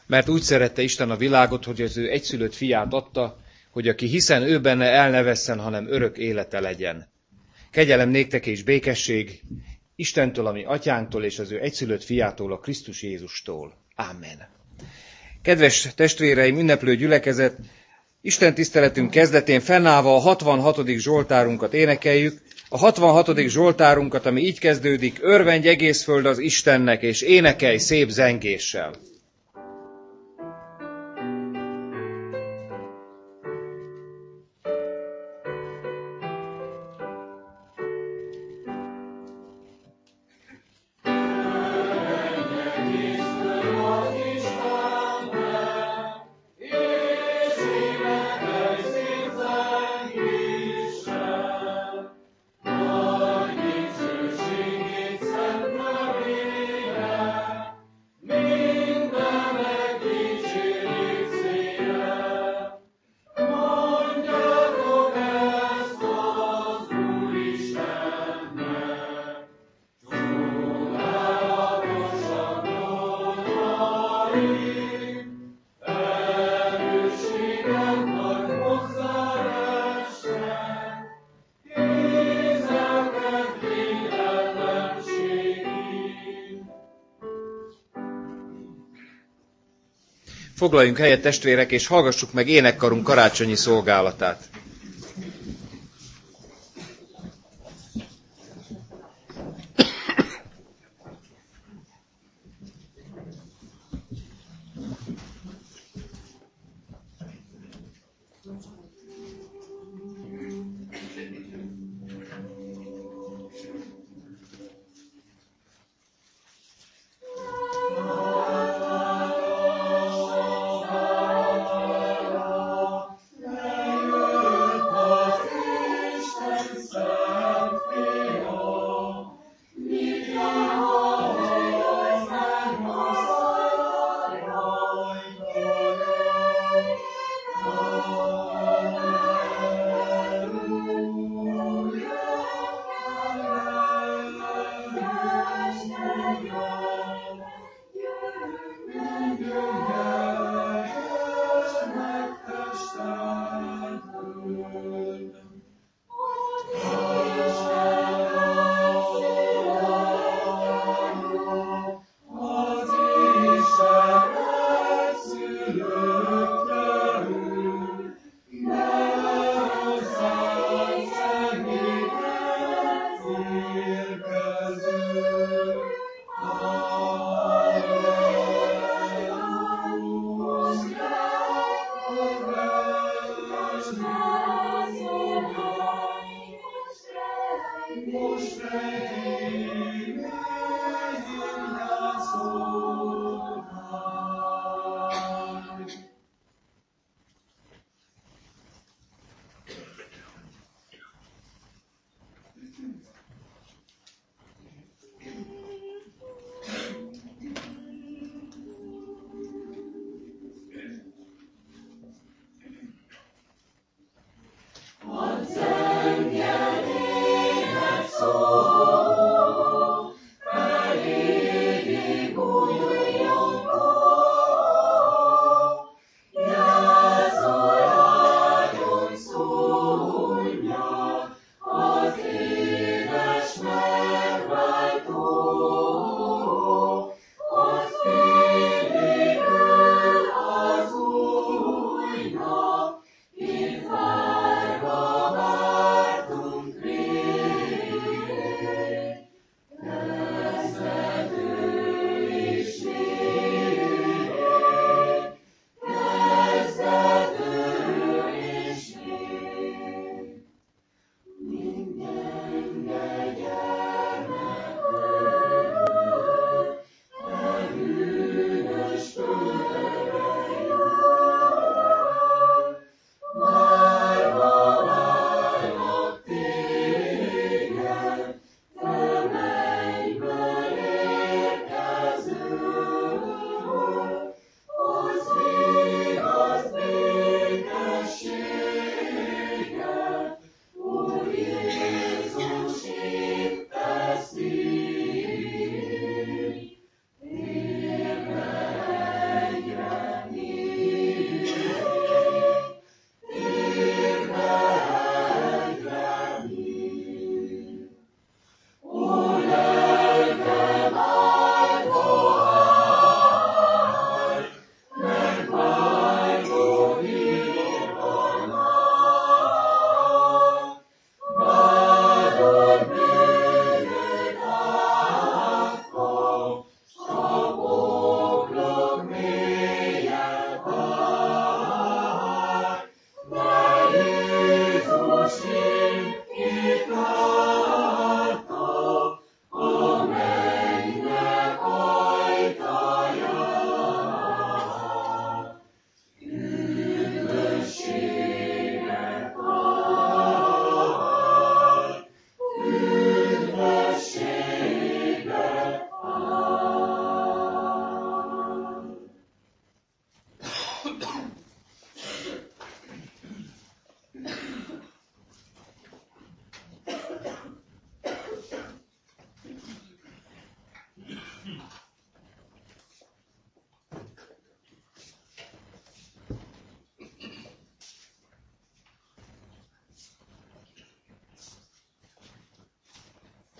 Mert úgy szerette Isten a világot, hogy az ő egyszülött fiát adta, hogy aki hiszen ő benne el ne vesszen, hanem örök élete legyen. Kegyelem néktek és békesség Istentől, a mi atyánktól, és az ő egyszülött fiától, a Krisztus Jézustól. Amen. Kedves testvéreim, ünneplő gyülekezet, Isten tiszteletünk kezdetén fennállva a 66. Zsoltárunkat énekeljük. A 66. Zsoltárunkat, ami így kezdődik: örvendj egész föld az Istennek, és énekelj szép zengéssel. Foglaljunk helyet, testvérek, és hallgassuk meg énekkarunk karácsonyi szolgálatát.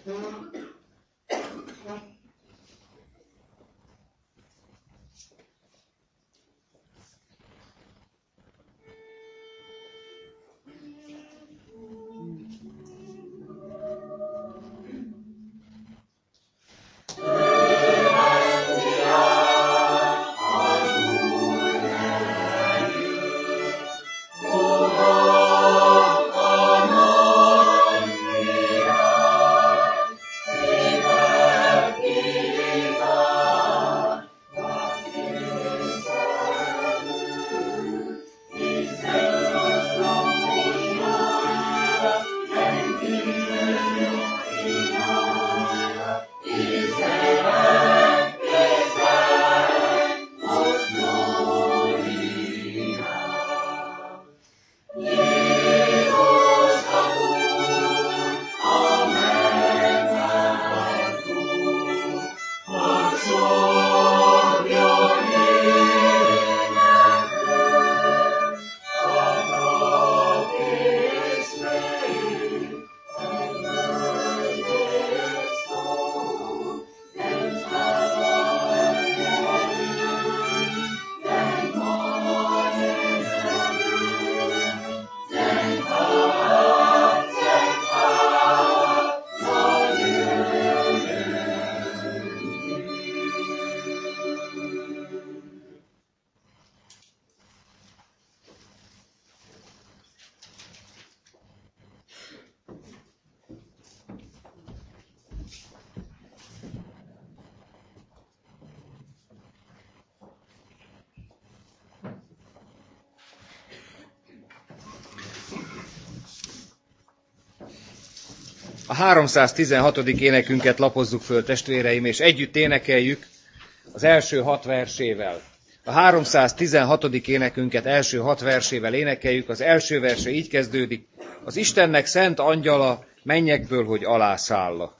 A 316. énekünket lapozzuk föl, testvéreim, és együtt énekeljük az első 6 versével. A 316. énekünket első 6 versével énekeljük, az első verse így kezdődik: az Istennek szent angyala mennyekből, hogy alászálla.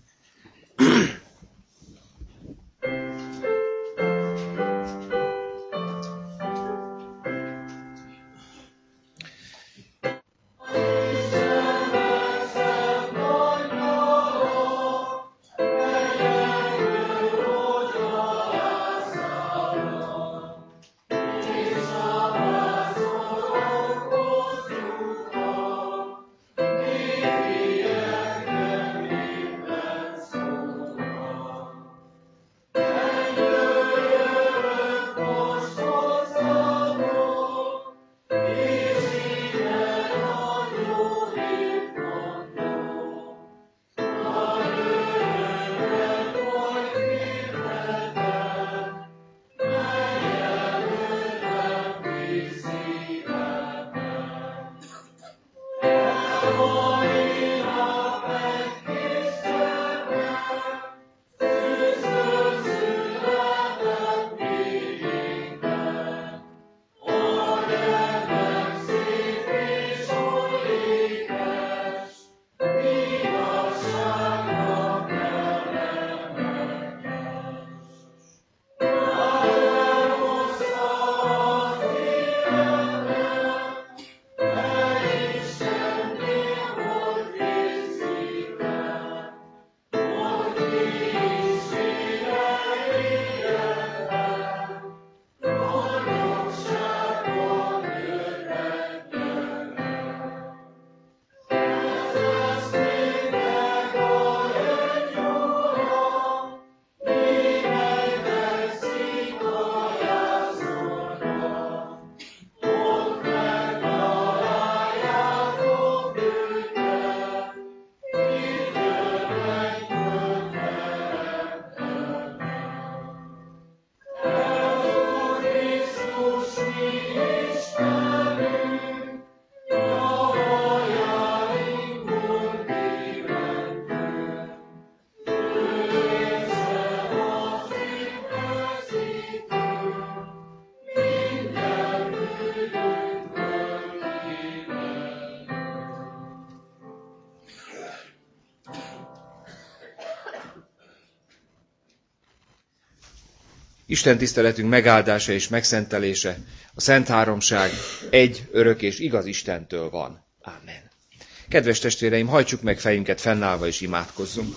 Isten tiszteletünk megáldása és megszentelése, a Szent Háromság egy, örök és igaz Istentől van. Amen. Kedves testvéreim, hajtsuk meg fejünket fennállva és imádkozzunk.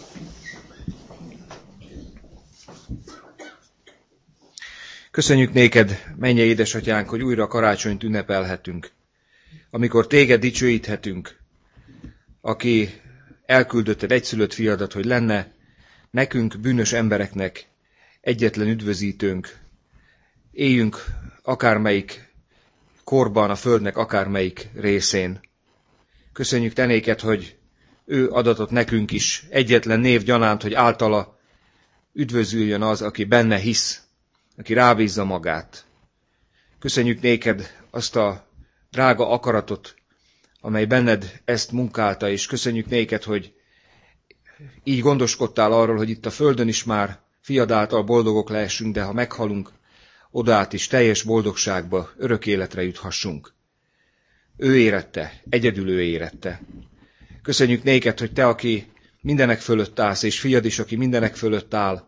Köszönjük néked, mennyei édesatyánk, hogy újra karácsonyt ünnepelhetünk, amikor téged dicsőíthetünk, aki elküldötted egyszülött fiadat, hogy lenne nekünk, bűnös embereknek egyetlen üdvözítőnk. Éljünk akármelyik korban, a földnek akármelyik részén. Köszönjük te néked, hogy ő adatott nekünk is egyetlen név gyanánt, hogy általa üdvözüljön az, aki benne hisz, aki rábízza magát. Köszönjük néked azt a drága akaratot, amely benned ezt munkálta, és köszönjük néked, hogy így gondoskodtál arról, hogy itt a földön is már fiad által boldogok lehessünk, de ha meghalunk, odát is teljes boldogságba, örök életre juthassunk. Ő érette, egyedül ő érette. Köszönjük néked, hogy te, aki mindenek fölött állsz, és fiad is, aki mindenek fölött áll,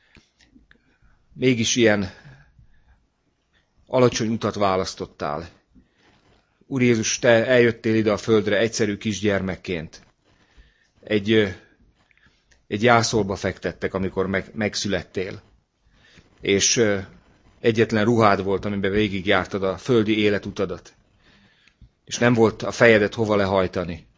mégis ilyen alacsony utat választottál. Úr Jézus, te eljöttél ide a földre egyszerű kisgyermekként. Egy jászolba fektettek, amikor megszülettél. És egyetlen ruhád volt, amiben végigjártad a földi életutadat. És nem volt a fejedet hova lehajtani.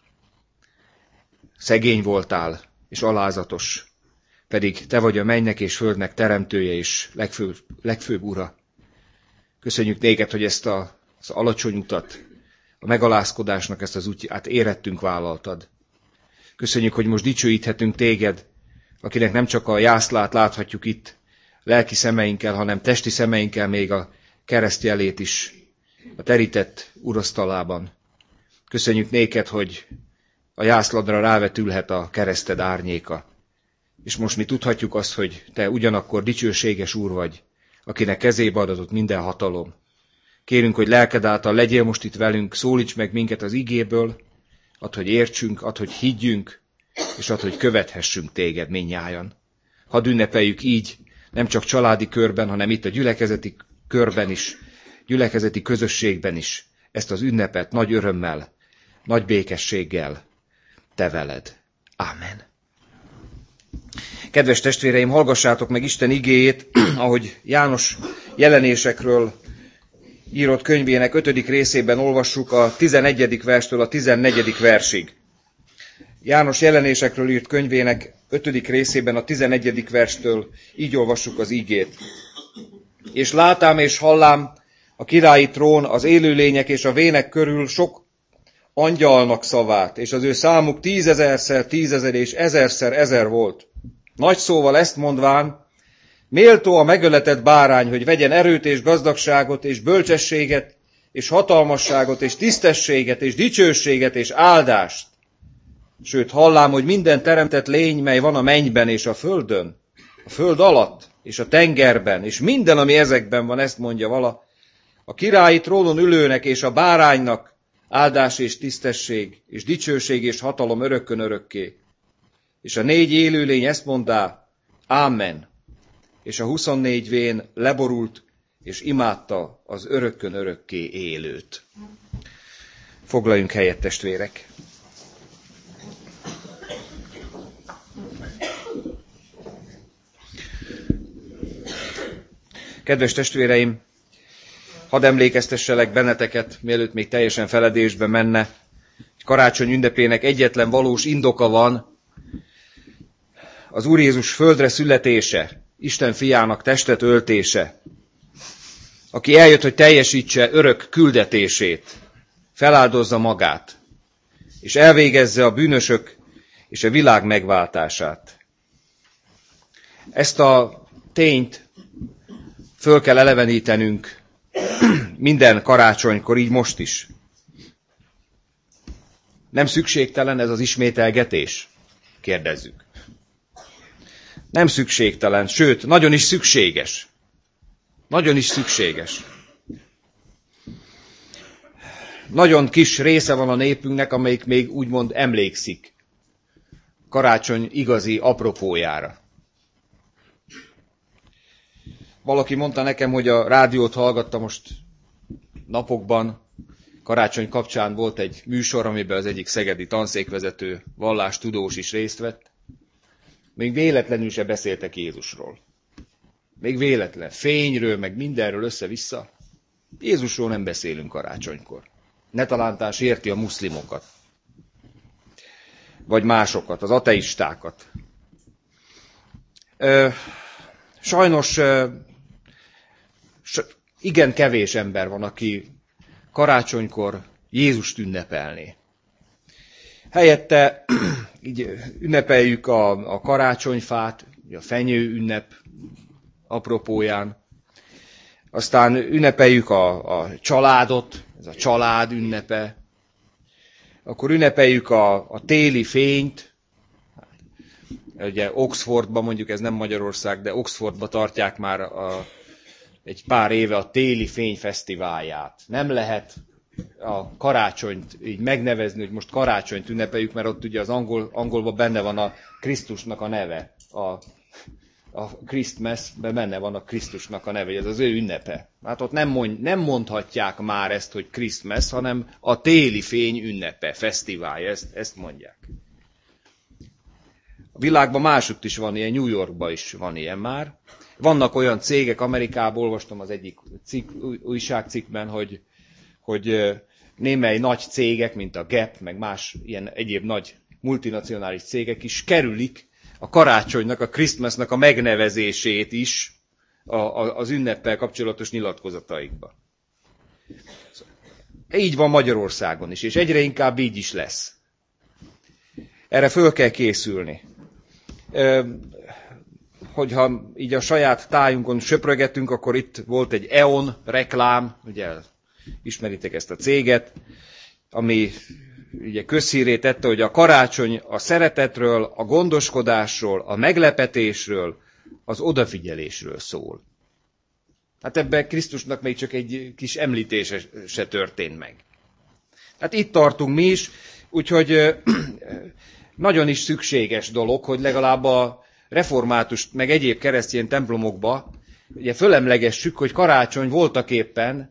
Szegény voltál, és alázatos. Pedig te vagy a mennynek és földnek teremtője és legfőbb ura. Köszönjük néked, hogy ezt az alacsony utat, a megalázkodásnak ezt az útját érettünk vállaltad. Köszönjük, hogy most dicsőíthetünk téged, akinek nem csak a jászlát láthatjuk itt lelki szemeinkkel, hanem testi szemeinkkel még a kereszt jelét is a terített urasztalában. Köszönjük néked, hogy a jászladra rávetülhet a kereszted árnyéka. És most mi tudhatjuk azt, hogy te ugyanakkor dicsőséges úr vagy, akinek kezébe adatott minden hatalom. Kérünk, hogy lelked által legyél most itt velünk, szólíts meg minket az igéből, add, hogy értsünk, add, hogy higgyünk, és add, hogy követhessünk téged mindnyájan. Hadd ünnepeljük így, nem csak családi körben, hanem itt a gyülekezeti körben is, gyülekezeti közösségben is, ezt az ünnepet nagy örömmel, nagy békességgel te veled. Ámen. Kedves testvéreim, hallgassátok meg Isten igéjét, ahogy János jelenésekről írott könyvének 5. részében olvassuk a 11. verstől a 14. versig. János jelenésekről írt könyvének 5. részében a 11. verstől így olvassuk az igét. És látám és hallám a királyi trón, az élőlények és a vének körül sok angyalnak szavát, és az ő számuk 10 000-szer 10 000 és 1000-szer 1000 volt. Nagy szóval ezt mondván, méltó a megöletett bárány, hogy vegyen erőt és gazdagságot, és bölcsességet, és hatalmasságot, és tisztességet, és dicsőséget, és áldást. Sőt, hallám, hogy minden teremtett lény, mely van a mennyben és a földön, a föld alatt, és a tengerben, és minden, ami ezekben van, ezt mondja vala, a királyi trónon ülőnek és a báránynak áldás és tisztesség, és dicsőség és hatalom örökkön örökké. És a 4 élőlény ezt mondá, Ámen. És a 24 vén leborult, és imádta az örökkön örökké élőt. Foglaljunk helyet, testvérek! Kedves testvéreim, hadd emlékeztesselek benneteket, mielőtt még teljesen feledésbe menne, karácsony ünnepének egyetlen valós indoka van, az Úr Jézus földre születése, Isten fiának testet öltése, aki eljött, hogy teljesítse örök küldetését, feláldozza magát, és elvégezze a bűnösök és a világ megváltását. Ezt a tényt föl kell elevenítenünk minden karácsonykor, így most is. Nem szükségtelen ez az ismételgetés? Kérdezzük. Nem szükségtelen, sőt, nagyon is szükséges. Nagyon is szükséges. Nagyon kis része van a népünknek, amelyik még úgymond emlékszik karácsony igazi apropójára. Valaki mondta nekem, hogy a rádiót hallgatta most napokban, Karácsony kapcsán volt egy műsor, amiben az egyik szegedi tanszékvezető vallástudós is részt vett. Még véletlenül se beszéltek Jézusról. Még véletlen. Fényről, meg mindenről össze-vissza. Jézusról nem beszélünk karácsonykor. Netalántán sérti a muszlimokat. Vagy másokat, az ateistákat. Sajnos igen kevés ember van, aki karácsonykor Jézust ünnepelné. Helyette így ünnepeljük a karácsonyfát, a fenyő ünnep apropóján. Aztán ünnepeljük a családot, ez a család ünnepe. Akkor ünnepeljük a téli fényt. Ugye Oxfordban, mondjuk ez nem Magyarország, de Oxfordban tartják már egy pár éve a téli fényfesztiválját. Nem lehet a karácsonyt így megnevezni, hogy most karácsonyt ünnepeljük, mert ott ugye az angolban benne van a Krisztusnak a neve. A Christmasben benne van a Krisztusnak a neve, ez az ő ünnepe. Hát ott nem mondhatják már ezt, hogy Christmas, hanem a téli fény ünnepe, fesztiválja, ezt mondják. A világban másutt is van ilyen, New Yorkban is van ilyen már. Vannak olyan cégek, Amerikában olvastam az egyik újságcikkben, hogy némely nagy cégek, mint a Gap, meg más ilyen egyéb nagy multinacionális cégek is kerülik a karácsonynak, a Christmasnak a megnevezését is az ünneppel kapcsolatos nyilatkozataikba. Így van Magyarországon is, és egyre inkább így is lesz. Erre föl kell készülni. Hogyha így a saját tájunkon söprögetünk, akkor itt volt egy E.ON reklám, ugye ismeritek ezt a céget, ami ugye közhírré tette, hogy a karácsony a szeretetről, a gondoskodásról, a meglepetésről, az odafigyelésről szól. Hát ebben Krisztusnak még csak egy kis említése se történt meg. Hát itt tartunk mi is, úgyhogy nagyon is szükséges dolog, hogy legalább a református, meg egyéb keresztény templomokba ugye fölemlegessük, hogy karácsony voltaképpen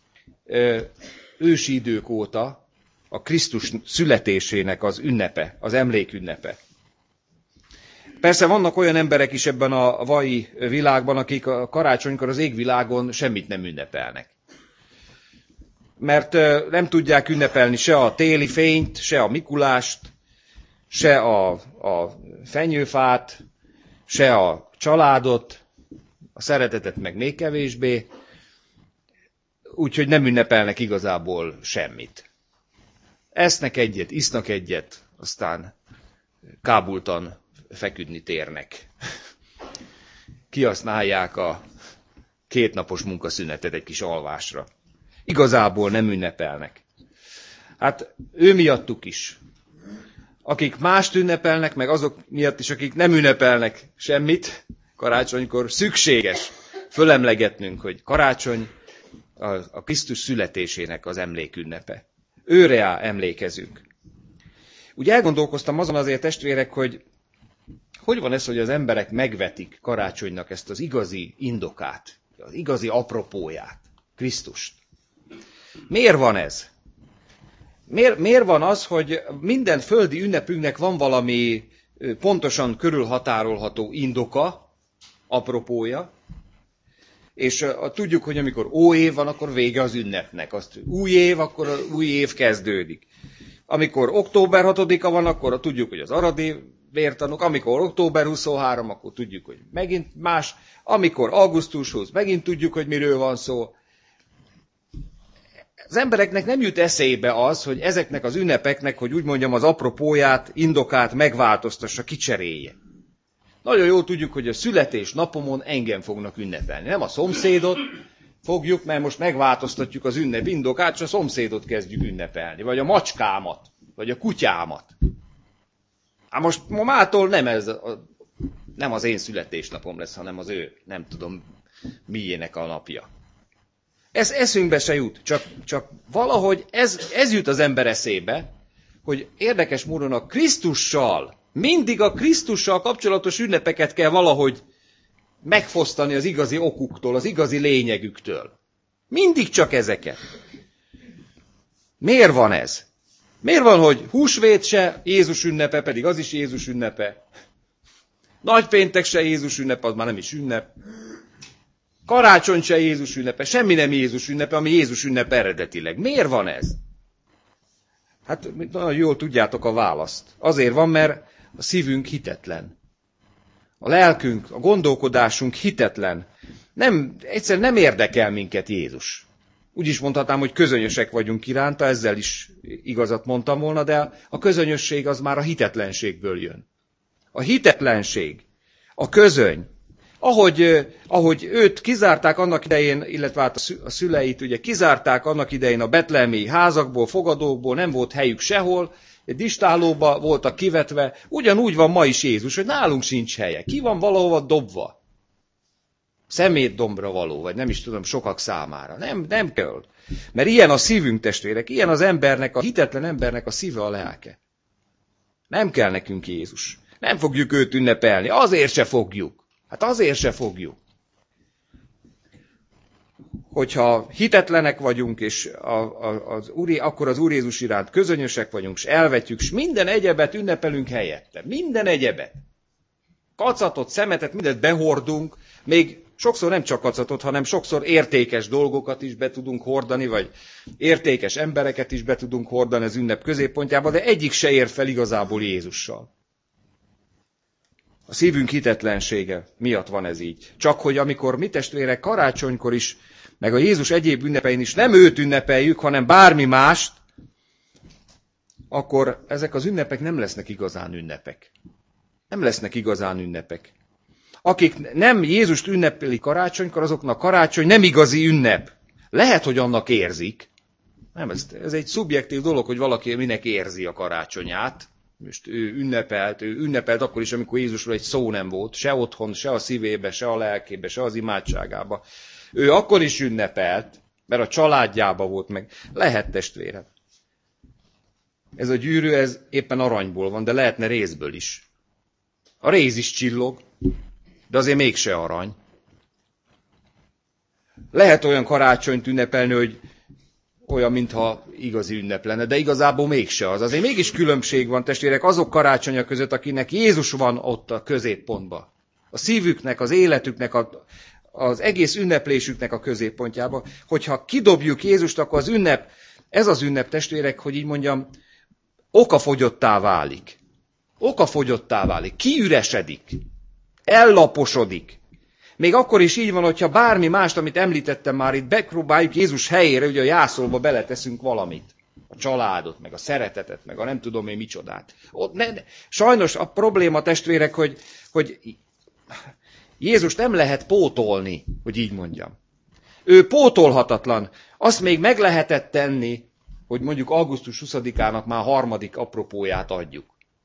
ősi idők óta a Krisztus születésének az ünnepe, az emlékünnepe. Persze vannak olyan emberek is ebben a mai világban, akik a karácsonykor az égvilágon semmit nem ünnepelnek. Mert nem tudják ünnepelni se a téli fényt, se a Mikulást, se a fenyőfát, se a családot, a szeretetet meg még kevésbé, úgyhogy nem ünnepelnek igazából semmit. Esznek egyet, isznak egyet, aztán kábultan feküdni térnek. Kihasználják a 2 napos munkaszünetet egy kis alvásra. Igazából nem ünnepelnek. Hát ő miattuk is. Akik mást ünnepelnek, meg azok miatt is, akik nem ünnepelnek semmit, karácsonykor szükséges fölemlegetnünk, hogy karácsony a Krisztus születésének az emlékünnepe. Őre emlékezünk. Úgy elgondolkoztam azon azért, testvérek, hogy van ez, hogy az emberek megvetik karácsonynak ezt az igazi indokát, az igazi apropóját, Krisztust. Miért van ez? Miért van az, hogy minden földi ünnepünknek van valami pontosan körülhatárolható indoka, apropója, és tudjuk, hogy amikor óév van, akkor vége az ünnepnek. Azt új év, akkor az új év kezdődik. Amikor október 6-a van, akkor tudjuk, hogy az aradi vértanúk. Amikor október 23, akkor tudjuk, hogy megint más. Amikor augusztus 20, megint tudjuk, hogy miről van szó. Az embereknek nem jut eszébe az, hogy ezeknek az ünnepeknek, hogy úgy mondjam, az apropóját, indokát megváltoztassa, kicserélje. Nagyon jól tudjuk, hogy a születésnapomon engem fognak ünnepelni. Nem a szomszédot fogjuk, mert most megváltoztatjuk az ünnep indokát, és a szomszédot kezdjük ünnepelni. Vagy a macskámat, vagy a kutyámat. Hát most mától nem az én születésnapom lesz, hanem az ő, nem tudom, miének a napja. Ez eszünkbe se jut, csak valahogy ez jut az ember eszébe, hogy érdekes módon a Krisztussal, mindig a Krisztussal kapcsolatos ünnepeket kell valahogy megfosztani az igazi okuktól, az igazi lényegüktől. Mindig csak ezeket. Miért van ez? Miért van, hogy húsvét se Jézus ünnepe, pedig az is Jézus ünnepe? Nagypéntek se Jézus ünnepe, az már nem is ünnep. Karácsony se Jézus ünnepe, semmi nem Jézus ünnepe, ami Jézus ünnepe eredetileg. Miért van ez? Hát nagyon jól tudjátok a választ. Azért van, mert a szívünk hitetlen. A lelkünk, a gondolkodásunk hitetlen. Egyszerűen nem érdekel minket Jézus. Úgy is mondhatnám, hogy közönyösek vagyunk iránta, ezzel is igazat mondtam volna, de a közönyösség az már a hitetlenségből jön. A hitetlenség, a közöny, ahogy őt kizárták annak idején, illetve hát a szüleit ugye kizárták annak idején a betlehemi házakból, fogadókból, nem volt helyük sehol, egy distálóba voltak kivetve, ugyanúgy van ma is Jézus, hogy nálunk sincs helye. Ki van valahova dobva? Szemétdombra való, vagy nem is tudom, sokak számára. Nem kell. Mert ilyen a szívünk, testvérek, ilyen az embernek, a hitetlen embernek a szíve, a lelke. Nem kell nekünk Jézus. Nem fogjuk őt ünnepelni. Azért se fogjuk. Hát azért se fogjuk. Hogyha hitetlenek vagyunk, és akkor az Úr Jézus iránt közönyösek vagyunk, és elvetjük, és minden egyebet ünnepelünk helyette. Minden egyebet. Kacatot, szemetet, mindent behordunk, még sokszor nem csak kacatot, hanem sokszor értékes dolgokat is be tudunk hordani, vagy értékes embereket is be tudunk hordani az ünnep középpontjába, de egyik se ér fel igazából Jézussal. A szívünk hitetlensége miatt van ez így. Csak hogy amikor mi testvérek karácsonykor is, meg a Jézus egyéb ünnepein is nem őt ünnepeljük, hanem bármi mást, akkor ezek az ünnepek nem lesznek igazán ünnepek. Nem lesznek igazán ünnepek. Akik nem Jézust ünnepeli karácsonykor, azoknak karácsony nem igazi ünnep. Lehet, hogy annak érzik. Nem, ez egy szubjektív dolog, hogy valaki minek érzi a karácsonyát. Most ő ünnepelt akkor is, amikor Jézusról egy szó nem volt, se otthon, se a szívébe, se a lelkébe, se az imádságába. Ő akkor is ünnepelt, mert a családjába volt meg. Lehet, testvérem. Ez a gyűrű, ez éppen aranyból van, de lehetne rézből is. A réz is csillog, de azért mégse arany. Lehet olyan karácsonyt ünnepelni, hogy olyan, mintha igazi ünnep lenne, de igazából mégse az. Azért mégis különbség van, testvérek, azok karácsonya között, akinek Jézus van ott a középpontban. A szívüknek, az életüknek, az egész ünneplésüknek a középpontjába. Hogyha kidobjuk Jézust, akkor ez az ünnep, testvérek, hogy így mondjam, okafogyottá válik. Okafogyottá válik, kiüresedik, ellaposodik. Még akkor is így van, hogyha bármi mást, amit említettem már itt, megpróbáljuk Jézus helyére, ugye a jászolba beleteszünk valamit. A családot, meg a szeretetet, meg a nem tudom én micsodát. Sajnos a probléma, testvérek, hogy Jézus nem lehet pótolni, hogy így mondjam. Ő pótolhatatlan. Azt még meg lehetett tenni, hogy mondjuk augusztus 20-ának már harmadik apropóját adjuk.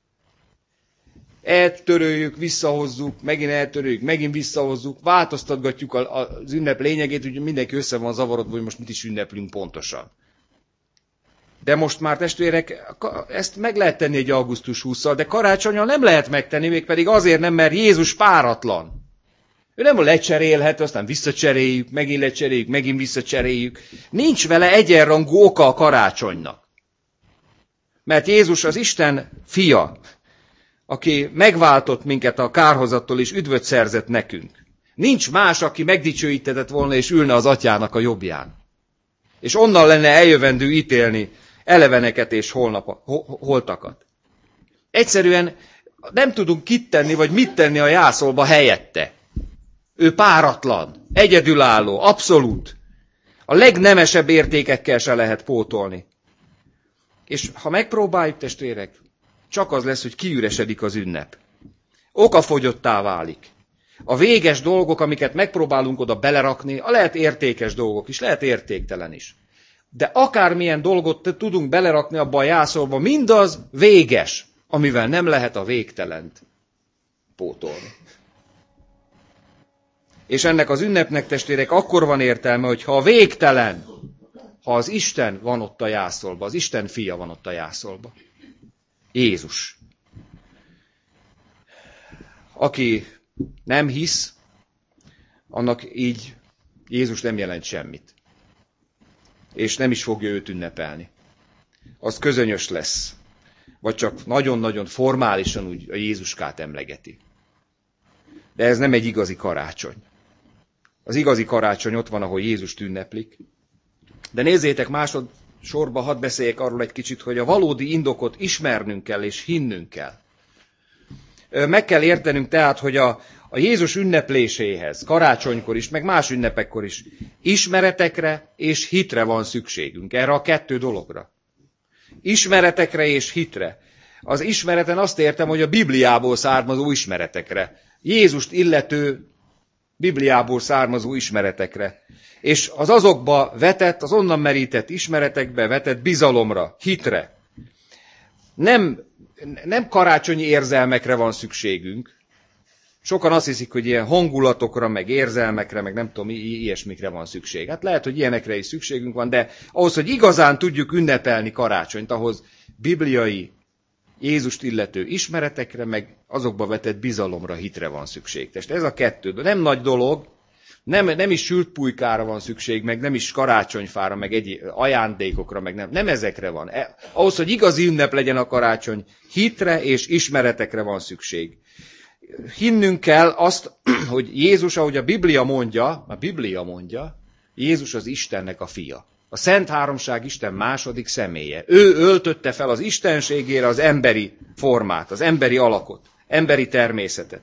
Eltöröljük, visszahozzuk, megint eltöröljük, megint visszahozzuk, változtatgatjuk az ünnep lényegét, úgyhogy mindenki össze van zavarodva, hogy most mit is ünneplünk pontosan. De most már, testvérek, ezt meg lehet tenni egy augusztus 20-szal, de karácsonnyal nem lehet megtenni, mégpedig azért nem, mert Jézus páratlan. Ő nem lecserélhet, aztán visszacseréljük, megint lecseréljük, megint visszacseréljük. Nincs vele egyenrangú oka a karácsonynak. Mert Jézus az Isten fia, aki megváltott minket a kárhozattól és üdvöt szerzett nekünk. Nincs más, aki megdicsőítetett volna és ülne az atyának a jobbján. És onnan lenne eljövendő ítélni eleveneket és holtakat. Egyszerűen nem tudunk kit tenni, vagy mit tenni a jászolba helyette. Ő páratlan, egyedülálló, abszolút. A legnemesebb értékekkel se lehet pótolni. És ha megpróbáljuk, testvérek, csak az lesz, hogy kiüresedik az ünnep. Okafogyottá válik. A véges dolgok, amiket megpróbálunk oda belerakni, lehet értékes dolgok is, lehet értéktelen is. De akármilyen dolgot tudunk belerakni abba a jászolba, mindaz véges, amivel nem lehet a végtelent pótolni. És ennek az ünnepnek, testvérek, akkor van értelme, hogyha a végtelen, ha az Isten van ott a jászolba, az Isten fia van ott a jászolba. Jézus. Aki nem hisz, annak így Jézus nem jelent semmit. És nem is fogja őt ünnepelni. az közönyös lesz. Vagy csak nagyon-nagyon formálisan úgy a Jézuskát emlegeti. De ez nem egy igazi karácsony. Az igazi karácsony ott van, ahol Jézust ünneplik. De nézzétek, másodszorban hadd beszéljek arról egy kicsit, hogy a valódi indokot ismernünk kell és hinnünk kell. Meg kell értenünk tehát, hogy a Jézus ünnepléséhez, karácsonykor is, meg más ünnepekkor is ismeretekre és hitre van szükségünk. Erre a kettő dologra. Ismeretekre és hitre. Az ismereten azt értem, hogy a Bibliából származó ismeretekre. Jézust illető Bibliából származó ismeretekre. És az azokba vetett, az onnan merített ismeretekbe vetett bizalomra, hitre. Nem karácsonyi érzelmekre van szükségünk. Sokan azt hiszik, hogy ilyen hangulatokra, meg érzelmekre, meg nem tudom, ilyesmikre van szükség. Hát lehet, hogy ilyenekre is szükségünk van, de ahhoz, hogy igazán tudjuk ünnepelni karácsonyt, ahhoz bibliai, Jézust illető ismeretekre, meg azokba vetett bizalomra, hitre van szükség. Tehát ez a kettő. Nem nagy dolog, nem is sült pulykára van szükség, meg nem is karácsonyfára, meg egy ajándékokra, meg nem ezekre van. Ahhoz, hogy igazi ünnep legyen a karácsony, hitre és ismeretekre van szükség. Hinnünk kell azt, hogy Jézus, ahogy a Biblia mondja, Jézus az Istennek a fia. A Szent Háromság Isten második személye. Ő öltötte fel az istenségére az emberi formát, az emberi alakot, emberi természetet.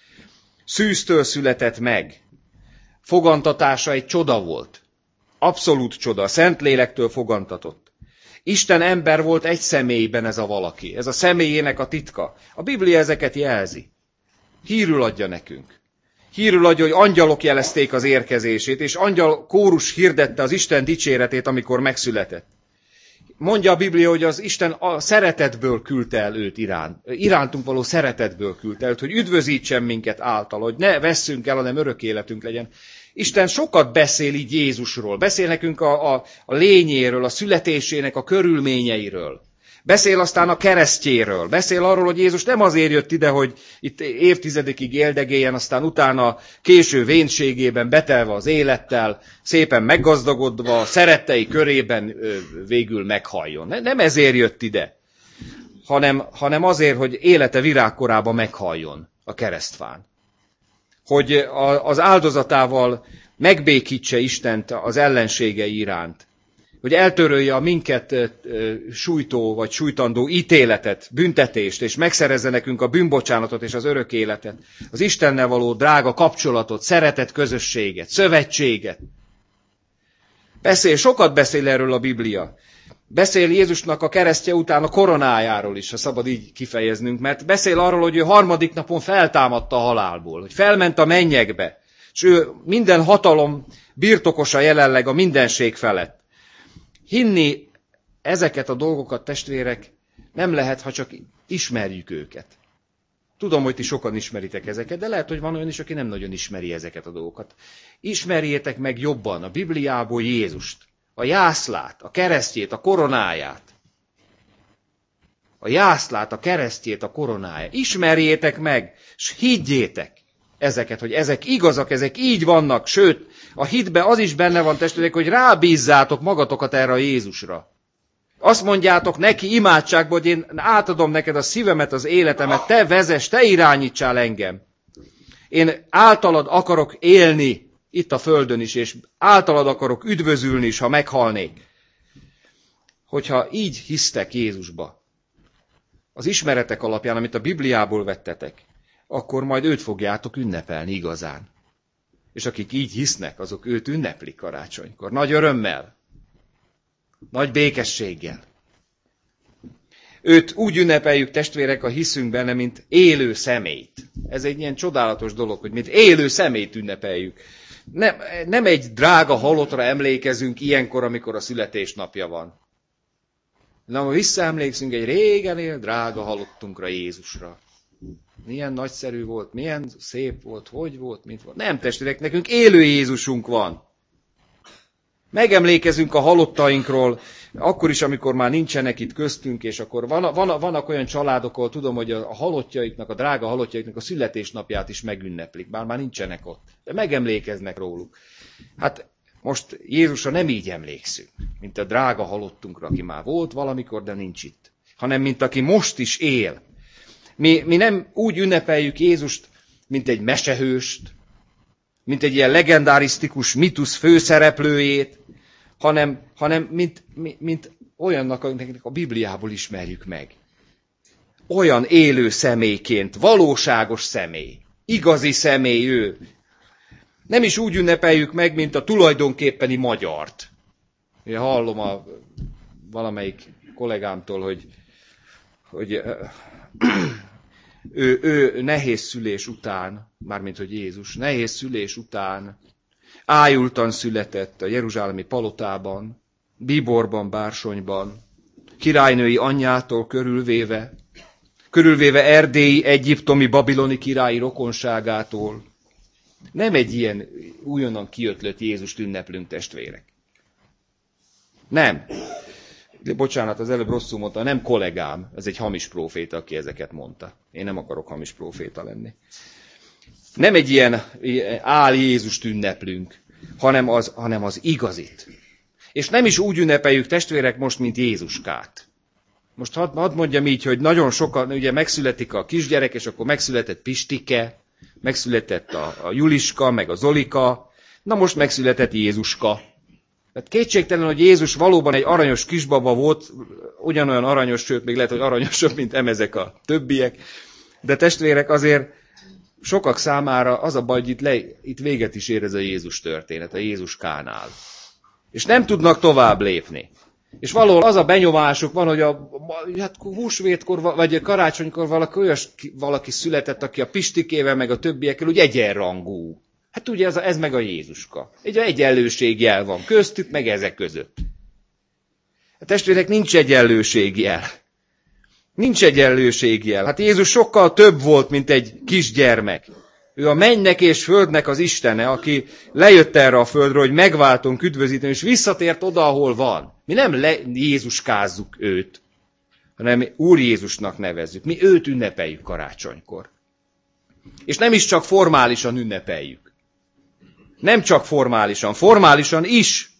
Szűztől született meg. Fogantatása egy csoda volt. Abszolút csoda. A Szentlélektől fogantatott. Isten ember volt egy személyben ez a valaki. Ez a személyének a titka. A Biblia ezeket jelzi. Hírül adja nekünk. Hírül adja, hogy angyalok jelezték az érkezését, és angyal kórus hirdette az Isten dicséretét, amikor megszületett. Mondja a Biblia, hogy az Isten a szeretetből küldte el őt irántunk való szeretetből küldte el őt, hogy üdvözítsen minket által, hogy ne vesszünk el, hanem örök életünk legyen. Isten sokat beszél így Jézusról, beszél nekünk a lényéről, a születésének a körülményeiről. Beszél aztán a keresztjéről, beszél arról, hogy Jézus nem azért jött ide, hogy itt évtizedekig éldegéljen, aztán utána késő vénségében betelve az élettel, szépen meggazdagodva, szerettei körében végül meghalljon. Nem ezért jött ide, hanem azért, hogy élete virágkorában meghalljon a keresztfán. Hogy az áldozatával megbékítse Istent az ellenségei iránt. Hogy eltörölje a minket sújtó vagy sújtandó ítéletet, büntetést, és megszerezze nekünk a bűnbocsánatot és az örök életet, az Istennel való drága kapcsolatot, szeretet közösséget, szövetséget. Sokat beszél erről a Biblia. Beszél Jézusnak a keresztje után a koronájáról is, ha szabad így kifejeznünk, mert beszél arról, hogy ő harmadik napon feltámadta a halálból, hogy felment a mennyekbe, és ő minden hatalom birtokosa jelenleg a mindenség felett. Hinni ezeket a dolgokat, testvérek, nem lehet, ha csak ismerjük őket. Tudom, hogy ti sokan ismeritek ezeket, de lehet, hogy van olyan is, aki nem nagyon ismeri ezeket a dolgokat. Ismerjétek meg jobban a Bibliából Jézust, a jászlát, a keresztjét, a koronáját. A jászlát, a keresztjét, a koronáját. Ismerjétek meg, és higgyétek ezeket, hogy ezek igazak, ezek így vannak, sőt, a hitben az is benne van, testvérek, hogy rábízzátok magatokat erre a Jézusra. Azt mondjátok neki imádságban, hogy én átadom neked a szívemet, az életemet, te vezess, te irányítsál engem. Én általad akarok élni itt a földön is, és általad akarok üdvözülni is, ha meghalnék. Hogyha így hisztek Jézusba, az ismeretek alapján, amit a Bibliából vettetek, akkor majd őt fogjátok ünnepelni igazán. És akik így hisznek, azok őt ünneplik karácsonykor. Nagy örömmel, nagy békességgel. Őt úgy ünnepeljük, testvérek, a hiszünk benne, mint élő személyt. Ez egy ilyen csodálatos dolog, hogy mint élő személyt ünnepeljük. Nem egy drága halottra emlékezünk ilyenkor, amikor a születésnapja van. hanem visszaemlékszünk egy régen élt drága halottunkra, Jézusra. Milyen nagyszerű volt, milyen szép volt, hogy volt, mint volt. Nem, testvérek, nekünk élő Jézusunk van. Megemlékezünk a halottainkról, akkor is, amikor már nincsenek itt köztünk, és akkor vannak olyan családok, ahol tudom, hogy a halottjaiknak, a drága halottjaiknak a születésnapját is megünneplik, bár már nincsenek ott. De megemlékeznek róluk. Hát Most Jézusra nem így emlékszünk, mint a drága halottunkra, aki már volt valamikor, de nincs itt, hanem mint aki most is él. Mi nem úgy ünnepeljük Jézust, mint egy mesehőst, mint egy ilyen legendarisztikus mitusz főszereplőjét, hanem mint olyannak, akinek a Bibliából ismerjük meg. Olyan élő személyként, valóságos személy, igazi személy ő. Nem is úgy ünnepeljük meg, mint a tulajdonképpeni magyart. Én hallom valamelyik kollégámtól, hogy ő nehéz szülés után, mármint hogy Jézus, nehéz szülés után ájultan született a jeruzsálemi palotában, bíborban, bársonyban, királynői anyjától körülvéve erdélyi, egyiptomi, babiloni királyi rokonságától. Nem egy ilyen újonnan kiötlött Jézust ünneplünk, testvérek. Nem. Bocsánat, az előbb rosszul mondta, nem kollégám, ez egy hamis próféta, aki ezeket mondta. Én nem akarok hamis próféta lenni. Nem egy ilyen áll Jézust ünneplünk, hanem az igazit. És nem is úgy ünnepeljük, testvérek, most, mint Jézuskát. Most hadd mondjam így, hogy nagyon sokan, ugye megszületik a kisgyerek, és akkor megszületett Pistike, megszületett a Juliska, meg a Zolika, na most megszületett Jézuska. Tehát kétségtelen, hogy Jézus valóban egy aranyos kisbaba volt, ugyanolyan aranyos, sőt, még lehet, hogy aranyosabb, mint ezek a többiek. De testvérek, azért sokak számára az a baj, hogy itt véget is ér ez a Jézus történet, a Jézuskánál. És nem tudnak tovább lépni. És valahol az a benyomásuk van, hogy hát húsvétkor, vagy karácsonykor valaki született, aki a Pistikével, meg a többiekkel úgy egyenrangú. Hát ugye ez meg a Jézuska. Egy egyenlőségjel van köztük, meg ezek között. A testvérek, nincs egyenlőségjel. Nincs egyenlőségjel. Hát Jézus sokkal több volt, mint egy kisgyermek. Ő a mennynek és földnek az Istene, aki lejött erre a földre, hogy megváltunk, üdvözíteni, és visszatért oda, ahol van. Mi nem Jézuskázzuk őt, hanem Úr Jézusnak nevezzük. Mi őt ünnepeljük karácsonykor. És nem is csak formálisan ünnepeljük. Nem csak formálisan is.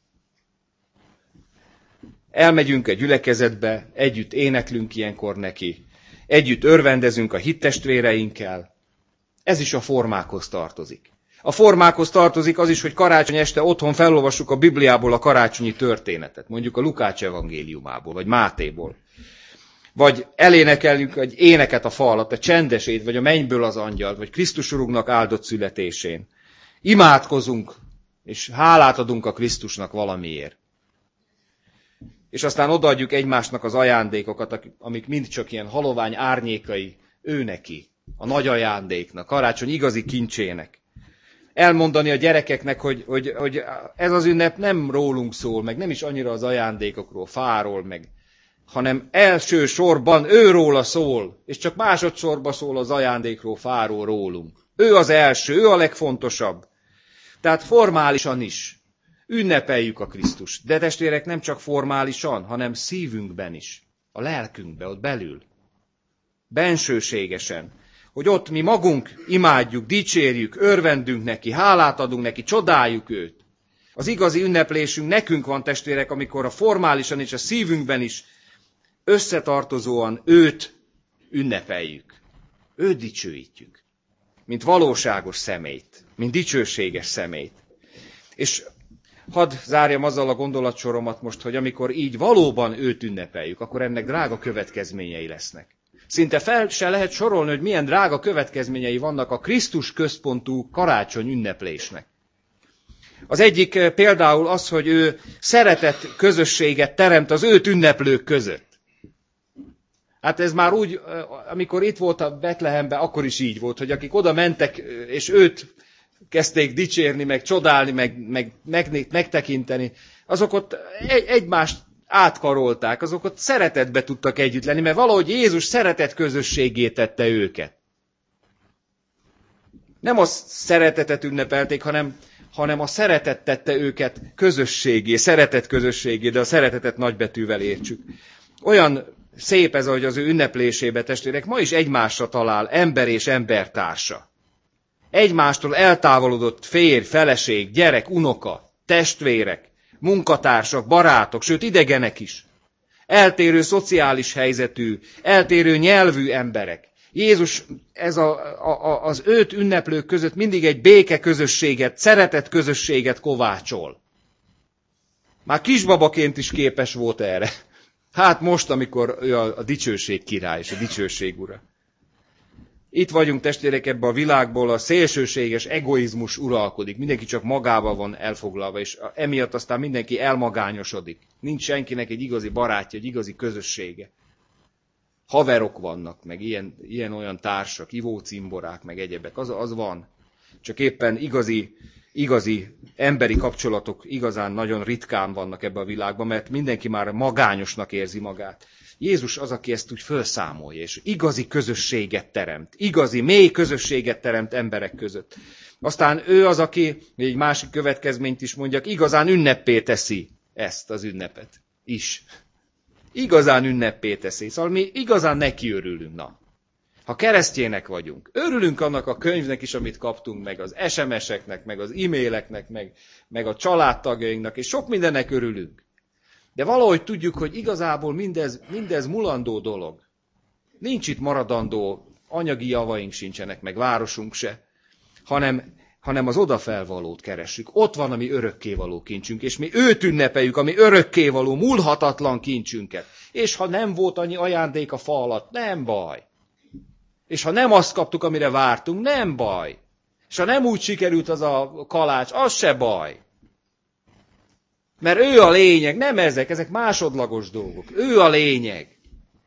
Elmegyünk egy gyülekezetbe, együtt éneklünk ilyenkor neki, együtt örvendezünk a hittestvéreinkkel. Ez is a formákhoz tartozik. A formákhoz tartozik az is, hogy karácsony este otthon felolvassuk a Bibliából a karácsonyi történetet, mondjuk a Lukács evangéliumából, vagy Mátéból. Vagy elénekeljük egy éneket a fal alatt, a csendesét, vagy a mennyből az angyalt, vagy Krisztus Urunknak áldott születésén. Imádkozunk, és hálát adunk a Krisztusnak valamiért. És aztán odaadjuk egymásnak az ajándékokat, amik mind csak ilyen halovány árnyékai, ő neki, a nagy ajándéknak, karácsony igazi kincsének. Elmondani a gyerekeknek, hogy ez az ünnep nem rólunk szól, meg nem is annyira az ajándékokról, fáról, hanem első sorban őróla szól, és csak másodszorban szól az ajándékról, fáról, rólunk. Ő az első, ő a legfontosabb. Tehát formálisan is ünnepeljük a Krisztust. De testvérek, nem csak formálisan, hanem szívünkben is, a lelkünkben, ott belül. Bensőségesen. Hogy ott mi magunk imádjuk, dicsérjük, örvendünk neki, hálát adunk neki, csodáljuk őt. Az igazi ünneplésünk nekünk van, testvérek, amikor a formálisan és a szívünkben is összetartozóan őt ünnepeljük. Őt dicsőítjük, mint valóságos személyt, mint dicsőséges személyt. És hadd zárjam azzal a gondolatsoromat most, hogy amikor így valóban őt ünnepeljük, akkor ennek drága következményei lesznek. Szinte fel se lehet sorolni, hogy milyen drága következményei vannak a Krisztus központú karácsony ünneplésnek. Az egyik például az, hogy ő szeretett közösséget teremt az őt ünneplők között. Hát ez már úgy, amikor itt volt a Betlehemben, akkor is így volt, hogy akik oda mentek, és őt kezdték dicsérni, meg csodálni, meg megtekinteni, azok ott egymást átkarolták, azok ott szeretetbe tudtak együtt lenni, mert valahogy Jézus szeretet közösségé tette őket. Nem a szeretetet ünnepelték, hanem a szeretet tette őket közösségé, szeretet közösségé, de a szeretetet nagybetűvel értsük. Olyan szép ez, hogy az ő ünneplésébe, testvérek, ma is egymásra talál ember és embertársa. Egymástól eltávolodott férj, feleség, gyerek, unoka. testvérek, munkatársak, barátok, sőt idegenek is. Eltérő szociális helyzetű, eltérő nyelvű emberek. Jézus az őt ünneplők között mindig egy béke közösséget, szeretet közösséget kovácsol. Már kisbabaként is képes volt erre. Hát most, amikor ő a dicsőség király és a dicsőség ura. Itt vagyunk, testvérek, ebben a világból a szélsőséges egoizmus uralkodik. Mindenki csak magával van elfoglalva, és emiatt aztán mindenki elmagányosodik. Nincs senkinek egy igazi barátja, egy igazi közössége. Haverok vannak, meg ilyen-olyan társak, ivócimborák, meg egyebek. Az van. Csak éppen igazi emberi kapcsolatok igazán nagyon ritkán vannak ebben a világban, mert mindenki már magányosnak érzi magát. Jézus az, aki ezt úgy felszámolja, és igazi közösséget teremt. Igazi, mély közösséget teremt emberek között. Aztán ő az, aki, egy másik következményt is mondjak, igazán ünneppé teszi ezt az ünnepet is. Igazán ünneppé teszi. Szóval mi igazán neki örülünk. Na, ha keresztjének vagyunk, örülünk annak a könyvnek is, amit kaptunk, meg az SMS-eknek, meg az e-maileknek, meg a családtagjainknak, és sok mindennek örülünk. De valahogy tudjuk, hogy igazából mindez mulandó dolog. Nincs itt maradandó, anyagi javaink sincsenek, meg városunk se, hanem az odafelvalót keressük. Ott van a mi örökkévaló kincsünk, és mi őt ünnepeljük, a mi örökkévaló, múlhatatlan kincsünket. És ha nem volt annyi ajándék a fa alatt, nem baj. És ha nem azt kaptuk, amire vártunk, nem baj. És ha nem úgy sikerült az a kalács, az se baj. Mert ő a lényeg, nem ezek másodlagos dolgok. Ő a lényeg.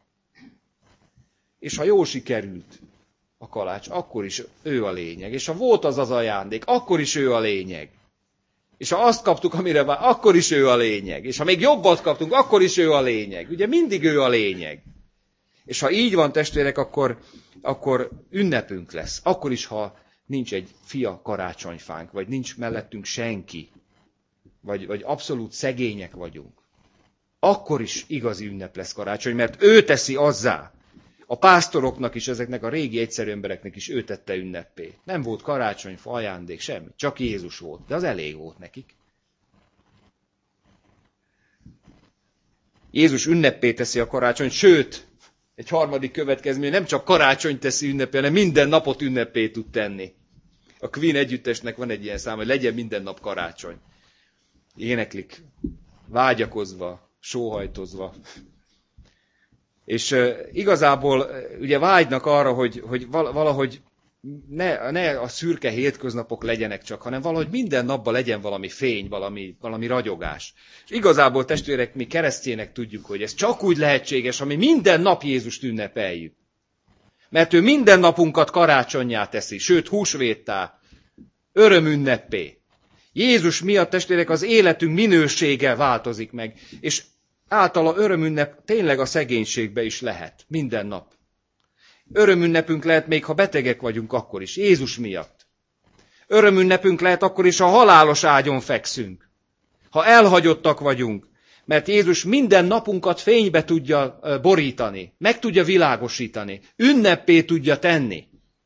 És ha jól sikerült a kalács, akkor is ő a lényeg. És ha volt az ajándék, akkor is ő a lényeg. És ha azt kaptuk, amire akkor is ő a lényeg. És ha még jobbat kaptunk, akkor is ő a lényeg. Ugye mindig ő a lényeg. És ha így van, testvérek, akkor ünnepünk lesz. Akkor is, ha nincs egy fia karácsonyfánk, vagy nincs mellettünk senki, vagy abszolút szegények vagyunk. Akkor is igazi ünnep lesz karácsony, mert ő teszi azzá. A pásztoroknak is, ezeknek a régi egyszerű embereknek is ő tette ünneppé. Nem volt karácsonyfa, ajándék, semmi. Csak Jézus volt, de az elég volt nekik. Jézus ünneppé teszi a karácsonyt, sőt, egy harmadik következmény, nem csak karácsony teszi ünnepé, hanem minden napot ünnepé tud tenni. A Queen együttesnek van egy ilyen szám, hogy legyen minden nap karácsony. Éneklik, vágyakozva, sóhajtozva. És igazából ugye vágynak arra, hogy valahogy ne a szürke hétköznapok legyenek csak, hanem valahogy minden napban legyen valami fény, valami ragyogás. És igazából, testvérek, mi keresztjének tudjuk, hogy ez csak úgy lehetséges, ha mi minden nap Jézust ünnepeljük. Mert ő minden napunkat karácsonnyá teszi, sőt húsvéttá, örömünneppé. Jézus miatt, testvérek, az életünk minősége változik meg, és általa örömünnep tényleg a szegénységbe is lehet, minden nap. Örömünnepünk lehet még, ha betegek vagyunk akkor is, Jézus miatt. Örömünnepünk lehet akkor is, ha halálos ágyon fekszünk, ha elhagyottak vagyunk, mert Jézus minden napunkat fénybe tudja borítani, meg tudja világosítani, ünneppé tudja tenni.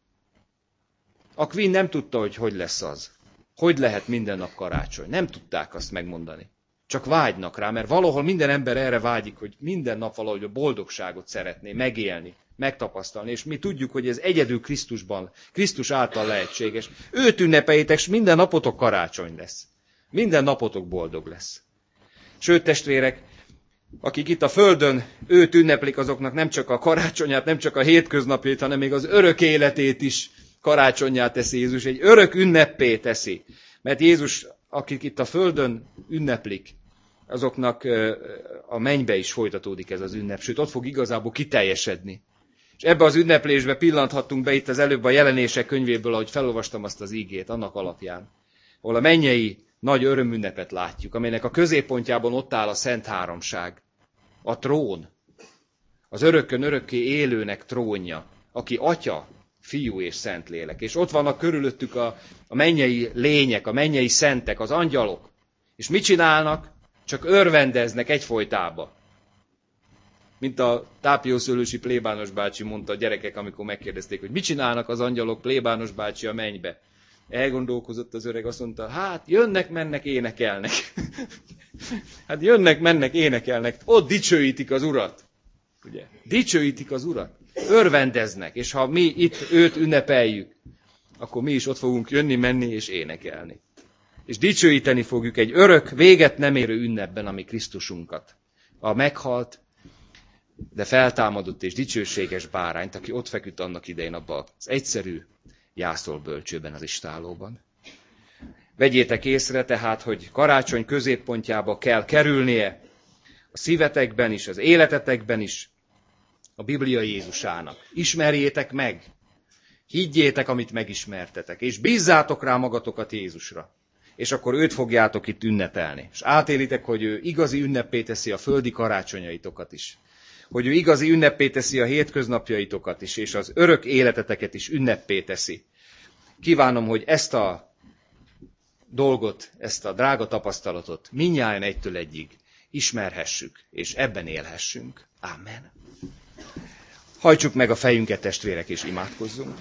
A Queen nem tudta, hogy lesz az. Hogy lehet minden nap karácsony? Nem tudták azt megmondani. Csak vágynak rá, mert valahol minden ember erre vágyik, hogy minden nap valahogy a boldogságot szeretné megélni, megtapasztalni, és mi tudjuk, hogy ez egyedül Krisztusban, Krisztus által lehetséges. Őt ünnepeljétek, és minden napotok karácsony lesz. Minden napotok boldog lesz. Sőt, testvérek, akik itt a földön őt ünneplik, azoknak nem csak a karácsonyát, nem csak a hétköznapjait, hanem még az örök életét is karácsonnyá teszi Jézus, egy örök ünneppé teszi. Mert Jézus, akik itt a földön ünneplik, azoknak a mennybe is folytatódik ez az ünnep, sőt ott fog igazából kiteljesedni. És ebbe az ünneplésbe pillanthattunk be itt az előbb a Jelenések könyvéből, ahogy felolvastam azt az ígét, annak alapján, ahol a mennyei nagy örömünnepet látjuk, amelynek a középpontjában ott áll a Szent Háromság, a trón, az örökkön örökké élőnek trónja, aki Atya, Fiú és Szentlélek. És ott vannak körülöttük a mennyei lények, a mennyei szentek, az angyalok. És mit csinálnak? Csak örvendeznek egyfolytában. Mint a tápiószőlősi plébános bácsi mondta a gyerekek, amikor megkérdezték, hogy mit csinálnak az angyalok, plébános bácsi a mennybe. Elgondolkozott az öreg, azt mondta, hát jönnek-mennek, énekelnek. Hát jönnek-mennek, énekelnek. Ott dicsőítik az Urat. Ugye? Dicsőítik az Urat. Örvendeznek. És ha mi itt őt ünnepeljük, akkor mi is ott fogunk jönni, menni és énekelni. És dicsőíteni fogjuk egy örök, véget nem érő ünnepben a mi Krisztusunkat. A meghalt, de feltámadott és dicsőséges bárányt, aki ott feküdt annak idején abban az egyszerű jászolbölcsőben, az istállóban. Vegyétek észre tehát, hogy karácsony középpontjába kell kerülnie a szívetekben is, az életetekben is a Biblia Jézusának. Ismerjétek meg, higgyétek, amit megismertetek, és bízzátok rá magatokat Jézusra. És akkor őt fogjátok itt ünnepelni. És átélitek, hogy ő igazi ünnepé teszi a földi karácsonyaitokat is. Hogy ő igazi ünnepé teszi a hétköznapjaitokat is, és az örök életeteket is ünnepé teszi. Kívánom, hogy ezt a dolgot, ezt a drága tapasztalatot mindnyájan egytől egyig ismerhessük, és ebben élhessünk. Amen. Hajtsuk meg a fejünket, testvérek, és imádkozzunk.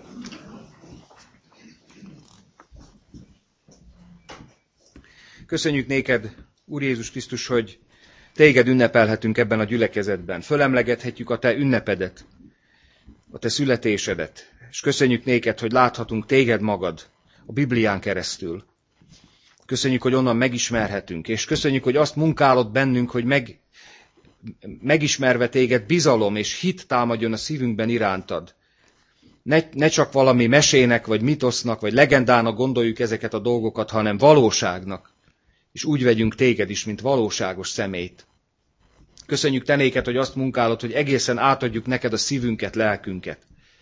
Köszönjük néked, Úr Jézus Krisztus, hogy téged ünnepelhetünk ebben a gyülekezetben. Fölemlegethetjük a te ünnepedet, a te születésedet. És köszönjük néked, hogy láthatunk téged magad a Biblián keresztül. Köszönjük, hogy onnan megismerhetünk, és köszönjük, hogy azt munkálod bennünk, hogy megismerve téged bizalom és hit támadjon a szívünkben irántad. Ne csak valami mesének, vagy mitosznak, vagy legendának gondoljuk ezeket a dolgokat, hanem valóságnak. És úgy vegyünk téged is, mint valóságos személyt. Köszönjük te néked, hogy azt munkálod, hogy egészen átadjuk neked a szívünket, lelkünket.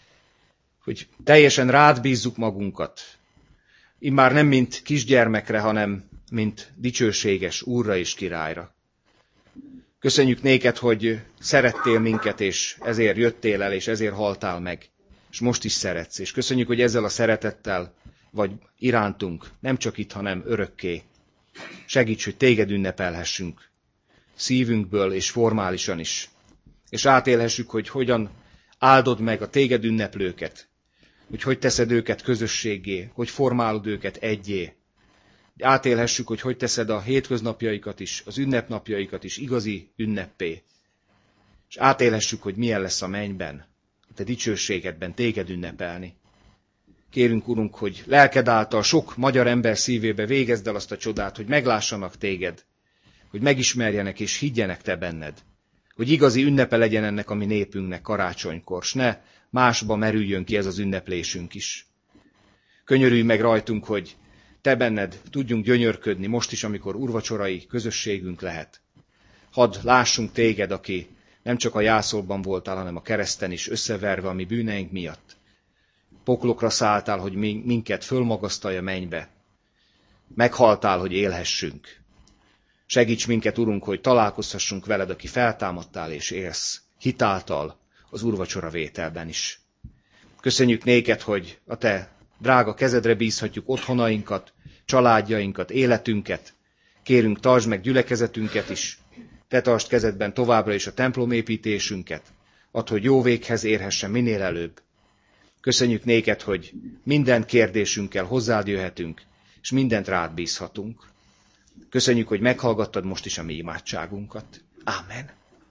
Hogy teljesen rád bízzuk magunkat. Immár nem mint kisgyermekre, hanem mint dicsőséges Úrra és Királyra. Köszönjük néked, hogy szerettél minket, és ezért jöttél el, és ezért haltál meg. És most is szeretsz. És köszönjük, hogy ezzel a szeretettel vagy irántunk, nem csak itt, hanem örökké. Segíts, hogy téged ünnepelhessünk szívünkből és formálisan is. És átélhessük, hogy hogyan áldod meg a téged ünneplőket, hogy teszed őket közösségé, hogy formálod őket egyé. Átélhessük, hogy teszed a hétköznapjaikat is, az ünnepnapjaikat is igazi ünneppé. És átélhessük, hogy milyen lesz a mennyben, a te dicsőségedben téged ünnepelni. Kérünk, Urunk, hogy lelked által sok magyar ember szívébe végezd el azt a csodát, hogy meglássanak téged, hogy megismerjenek és higgyenek te benned, hogy igazi ünnepe legyen ennek a mi népünknek karácsonykor, s ne másba merüljön ki ez az ünneplésünk is. Könyörülj meg rajtunk, hogy te benned tudjunk gyönyörködni most is, amikor úrvacsorai közösségünk lehet. Hadd lássunk téged, aki nem csak a jászolban voltál, hanem a kereszten is összeverve a mi bűneink miatt. Poklokra szálltál, hogy minket fölmagasztalj a mennybe. Meghaltál, hogy élhessünk. Segíts minket, Urunk, hogy találkozhassunk veled, aki feltámadtál és élsz, hitáltal az úrvacsora vételben is. Köszönjük néked, hogy a te drága kezedre bízhatjuk otthonainkat, családjainkat, életünket. Kérünk, tartsd meg gyülekezetünket is. Te tartsd kezedben továbbra is a templomépítésünket. Add, hogy jó véghez érhessen minél előbb. Köszönjük néked, hogy minden kérdésünkkel hozzád jöhetünk, és mindent rád bízhatunk. Köszönjük, hogy meghallgattad most is a mi imádságunkat. Ámen.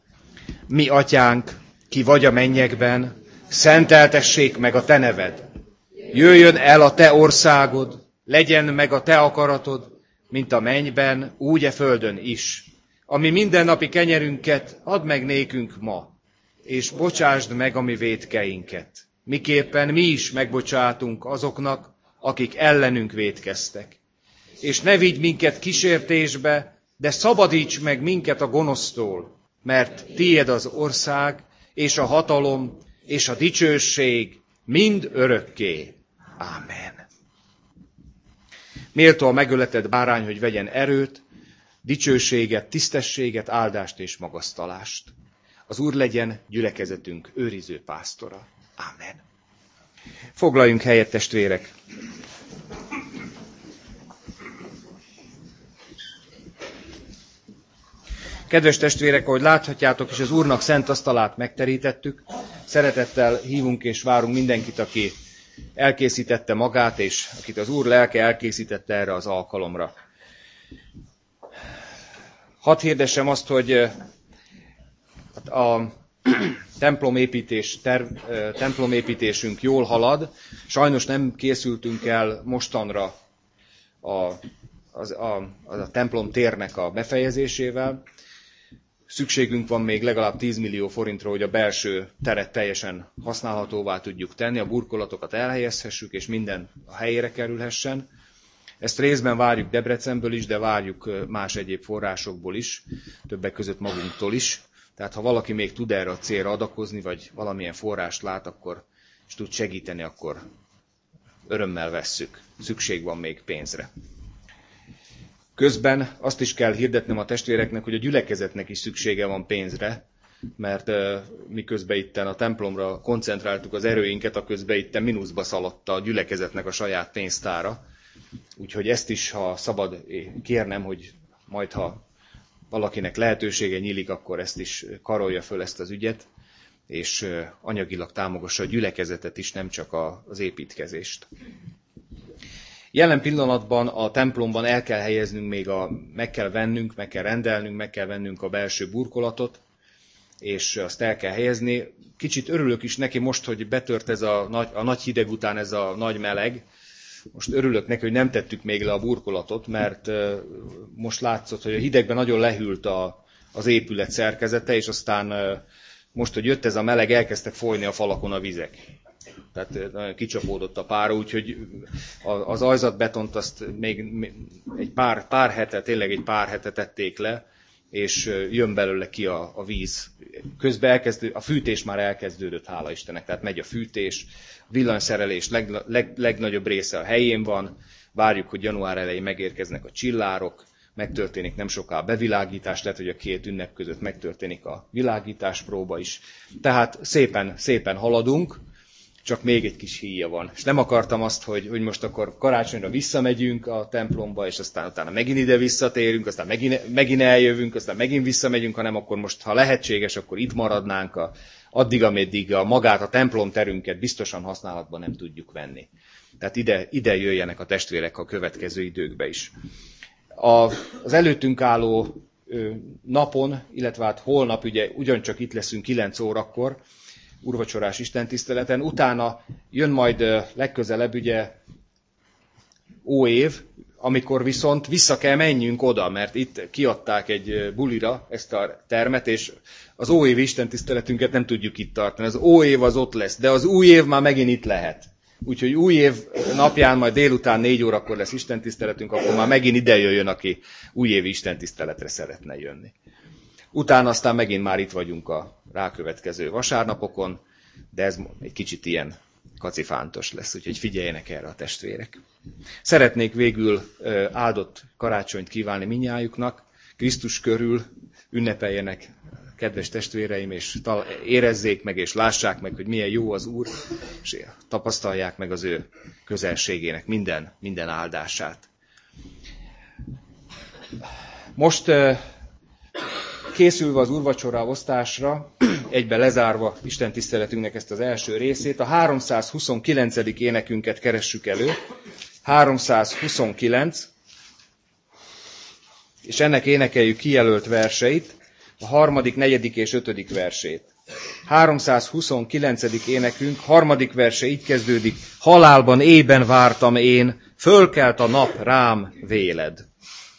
Mi atyánk, ki vagy a mennyekben, szenteltessék meg a te neved. Jöjjön el a te országod, legyen meg a te akaratod, mint a mennyben, úgy e földön is. Ami mindennapi kenyerünket add meg nékünk ma, és bocsásd meg a mi vétkeinket. Miképpen mi is megbocsátunk azoknak, akik ellenünk vétkeztek. És ne vigy minket kísértésbe, de szabadíts meg minket a gonosztól, mert tiéd az ország, és a hatalom, és a dicsőség mind örökké. Ámen. Méltó a megöletett bárány, hogy vegyen erőt, dicsőséget, tisztességet, áldást és magasztalást. Az Úr legyen gyülekezetünk őriző pásztora. Ámen. Foglaljunk helyet, testvérek! Kedves testvérek, ahogy láthatjátok, és az Úrnak szent asztalát megterítettük, szeretettel hívunk és várunk mindenkit, aki elkészítette magát, és akit az Úr lelke elkészítette erre az alkalomra. Hadd hirdessem azt, hogy a templomépítésünk jól halad. Sajnos nem készültünk el mostanra a templom térnek a befejezésével. Szükségünk van még legalább 10 millió forintra, hogy a belső teret teljesen használhatóvá tudjuk tenni, a burkolatokat elhelyezhessük, és minden a helyére kerülhessen. Ezt részben várjuk Debrecenből is, de várjuk más egyéb forrásokból is, többek között magunktól is. Tehát ha valaki még tud erre a célra adakozni, vagy valamilyen forrást lát, akkor és tud segíteni, akkor örömmel vesszük. Szükség van még pénzre. Közben azt is kell hirdetnem a testvéreknek, hogy a gyülekezetnek is szüksége van pénzre, mert miközben itten a templomra koncentráltuk az erőinket, a közben itten mínuszba szaladt a gyülekezetnek a saját pénztára. Úgyhogy ezt is, ha szabad kérnem, hogy majd, ha valakinek lehetősége nyílik, akkor ezt is karolja föl ezt az ügyet, és anyagilag támogassa a gyülekezetet is, nem csak az építkezést. Jelen pillanatban a templomban el kell helyeznünk meg kell vennünk, meg kell rendelnünk, meg kell vennünk a belső burkolatot, és azt el kell helyezni. Kicsit örülök is neki most, hogy betört ez a nagy hideg után ez a nagy meleg. Most örülök neki, hogy nem tettük még le a burkolatot, mert most látszott, hogy a hidegben nagyon lehűlt az épület szerkezete, és aztán most, hogy jött ez a meleg, elkezdtek folyni a falakon a vizek. Tehát nagyon kicsapódott a pára, úgyhogy az ajzatbetont azt még egy pár hete tették le, és jön belőle ki a víz. Közben a fűtés már elkezdődött, hála Istennek, tehát megy a fűtés, a villanyszerelés legnagyobb része a helyén van, várjuk, hogy január elején megérkeznek a csillárok, megtörténik nem soká a bevilágítás, lehet, hogy a két ünnep között megtörténik a világítás próba is. Tehát szépen haladunk, csak még egy kis híja van. És nem akartam azt, hogy most akkor karácsonyra visszamegyünk a templomba, és aztán utána megint ide visszatérünk, aztán megint eljövünk, aztán megint visszamegyünk, hanem akkor most, ha lehetséges, akkor itt maradnánk addig, ameddig magát a templomterünket biztosan használatban nem tudjuk venni. Tehát ide jöjjenek a testvérek a következő időkbe is. Az előttünk álló napon, illetve hát holnap ugye ugyancsak itt leszünk 9 órakor, úrvacsorás istentiszteleten, utána jön majd legközelebb ugye óév, amikor viszont vissza kell menjünk oda, mert itt kiadták egy bulira ezt a termet, és az óév istentiszteletünket nem tudjuk itt tartani. Az óév az ott lesz, de az új év már megint itt lehet. Úgyhogy új év napján majd délután 4 órakor lesz istentiszteletünk, akkor már megint ide jöjjön, aki újévi istentiszteletre szeretne jönni. Utána aztán megint már itt vagyunk a rákövetkező vasárnapokon, de ez egy kicsit ilyen kacifántos lesz, úgyhogy figyeljenek erre a testvérek. Szeretnék végül áldott karácsonyt kívánni mindnyájuknak, Krisztus körül ünnepeljenek, kedves testvéreim, és érezzék meg, és lássák meg, hogy milyen jó az Úr, és tapasztalják meg az ő közelségének minden áldását. Most készülve az úrvacsora osztásra, egyben lezárva istentiszteletünknek ezt az első részét, a 329. énekünket keressük elő. 329, és ennek énekeljük kijelölt verseit, a 3., 4. és 5. versét. 329. énekünk, 3. verse így kezdődik: halálban ében vártam én, fölkelt a nap rám véled.